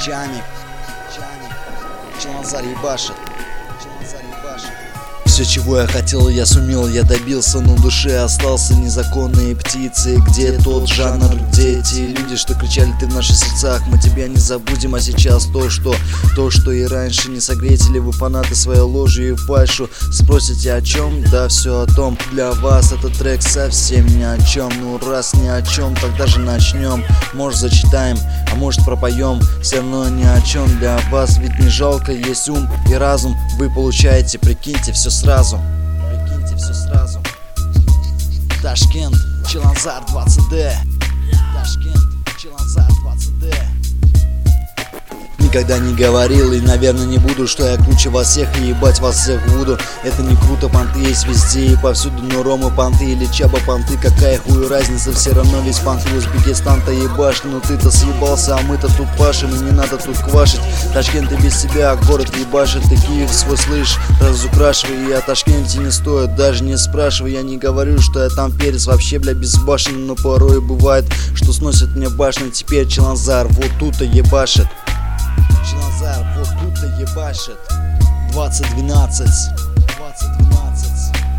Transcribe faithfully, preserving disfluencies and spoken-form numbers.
Чайник, чайник, Чиланзар ебашит, Чиланзар ебашит. Все, чего я хотел, я сумел, я добился, но в душе остался незаконные птицы. Где тот жанр, где эти люди, что кричали ты в наших сердцах? Мы тебя не забудем, а сейчас то, что То, что и раньше. Не согреете ли вы фанаты своей ложью и фальшу? Спросите о чем? Да все о том. Для вас этот трек совсем ни о чем. Ну раз ни о чем, тогда же начнем. Может зачитаем, а может пропоем. Все равно ни о чем для вас, ведь не жалко. Есть ум и разум, вы получаете, прикиньте, все сразу. Прикиньте, все сразу. Ташкент, Чиланзар двадцать дэ. Ташкент, Чиланзар двадцать дэ. Никогда не говорил и, наверное, не буду, что я круче вас всех и ебать вас всех буду. Это не круто, понты есть везде и повсюду, но Рома понты или Чаба понты, какая хуй разница, все равно весь понты Узбекистан-то ебашь. Ну ты-то съебался, а мы-то тут пашем, и не надо тут квашить. Ташкент и без себя, город ебашит, ты Киев свой слышь, разукрашивай. И о Ташкенте не стоит, даже не спрашивай. Я не говорю, что я там перец, вообще, бля, безбашенный, но порой бывает, что сносит мне башню. Теперь Чиланзар вот тут-то ебашит. Чиланзар вот тут-то ебашит. Двадцать двенадцать, двадцать двенадцать.